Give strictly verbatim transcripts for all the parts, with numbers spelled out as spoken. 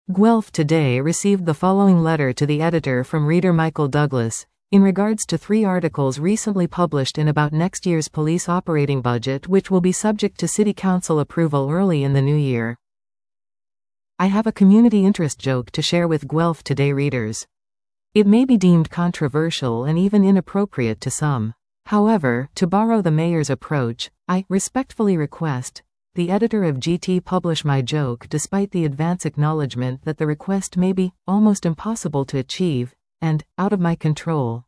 Guelph Today received the following letter to the editor from reader Michael Douglas, in regards to three articles recently published in about next year's police operating budget, which will be subject to City Council approval early in the new year. I have a community interest joke to share with Guelph Today readers. It may be deemed controversial and even inappropriate to some. However, to borrow the mayor's approach, I respectfully request the editor of G T publish my joke, despite the advance acknowledgement that the request may be almost impossible to achieve and out of my control.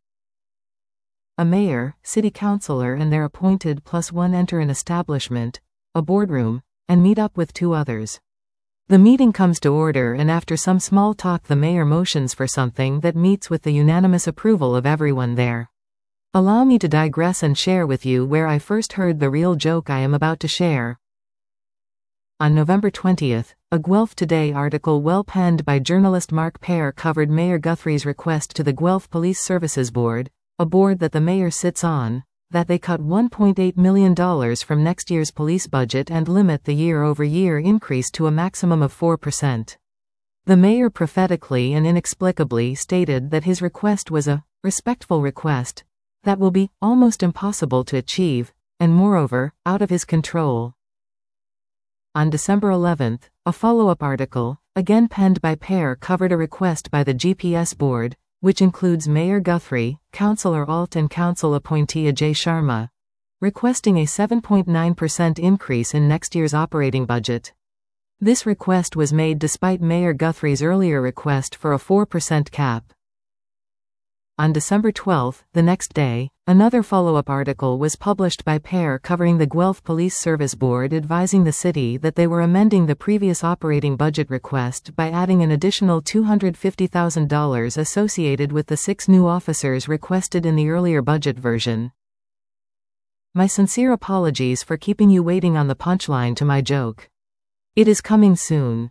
A mayor, city councilor and their appointed plus one enter an establishment, a boardroom, and meet up with two others. The meeting comes to order, and after some small talk the mayor motions for something that meets with the unanimous approval of everyone there. Allow me to digress and share with you where I first heard the real joke I am about to share. On November twentieth, a Guelph Today article well penned by journalist Mark Pear covered Mayor Guthrie's request to the Guelph Police Services Board, a board that the mayor sits on, that they cut one point eight million dollars from next year's police budget and limit the year-over-year increase to a maximum of four percent. The mayor prophetically and inexplicably stated that his request was a respectful request that will be almost impossible to achieve, and moreover, out of his control. On December eleventh, a follow-up article, again penned by Pear, covered a request by the G P S board, which includes Mayor Guthrie, Councillor Alt and Council appointee Ajay Sharma, requesting a seven point nine percent increase in next year's operating budget. This request was made despite Mayor Guthrie's earlier request for a four percent cap. On December twelfth, the next day, another follow-up article was published by Pear covering the Guelph Police Service Board, advising the city that they were amending the previous operating budget request by adding an additional two hundred fifty thousand dollars associated with the six new officers requested in the earlier budget version. My sincere apologies for keeping you waiting on the punchline to my joke. It is coming soon.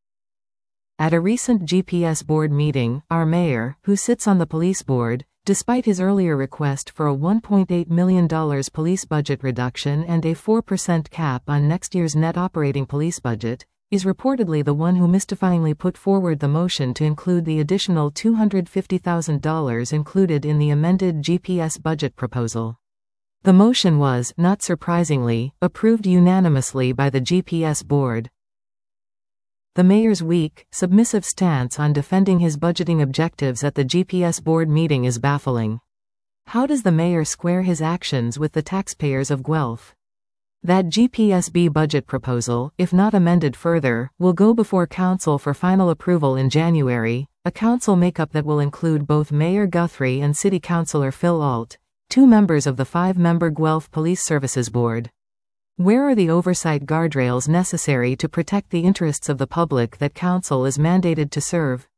At a recent G P S board meeting, our mayor, who sits on the police board, despite his earlier request for a one point eight million dollars police budget reduction and a four percent cap on next year's net operating police budget, is reportedly the one who mystifyingly put forward the motion to include the additional two hundred fifty thousand dollars included in the amended G P S budget proposal. The motion was, not surprisingly, approved unanimously by the G P S board. The mayor's weak, submissive stance on defending his budgeting objectives at the G P S board meeting is baffling. How does the mayor square his actions with the taxpayers of Guelph? That G P S B budget proposal, if not amended further, will go before council for final approval in January, a council makeup that will include both Mayor Guthrie and City Councillor Phil Alt, two members of the five-member Guelph Police Services Board. Where are the oversight guardrails necessary to protect the interests of the public that council is mandated to serve?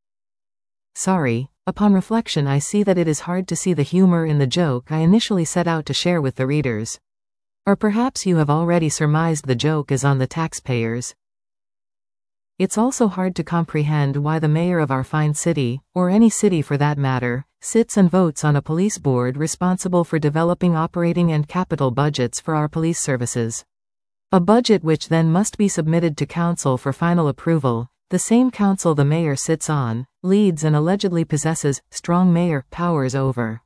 Sorry, upon reflection I see that it is hard to see the humor in the joke I initially set out to share with the readers. Or perhaps you have already surmised the joke is on the taxpayers. It's also hard to comprehend why the mayor of our fine city, or any city for that matter, sits and votes on a police board responsible for developing operating and capital budgets for our police services. A budget which then must be submitted to council for final approval, the same council the mayor sits on, leads and allegedly possesses strong mayor powers over.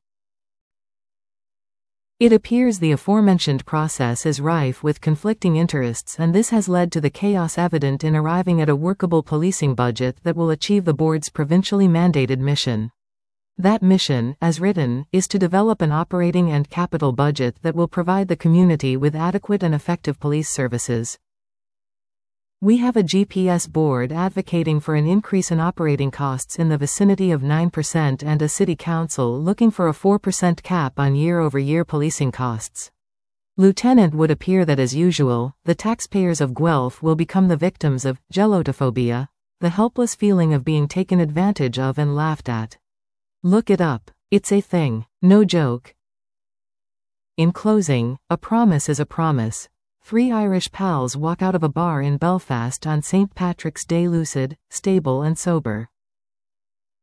It appears the aforementioned process is rife with conflicting interests, and this has led to the chaos evident in arriving at a workable policing budget that will achieve the board's provincially mandated mission. That mission, as written, is to develop an operating and capital budget that will provide the community with adequate and effective police services. We have a G P S board advocating for an increase in operating costs in the vicinity of nine percent and a city council looking for a four percent cap on year-over-year policing costs. Lieutenant, would appear that as usual, the taxpayers of Guelph will become the victims of gelotophobia, the helpless feeling of being taken advantage of and laughed at. Look it up. It's a thing. No joke. In closing, a promise is a promise. Three Irish pals walk out of a bar in Belfast on Saint Patrick's Day lucid, stable and sober.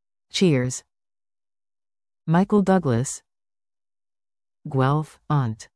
Cheers. Michael Douglas. Guelph, Aunt.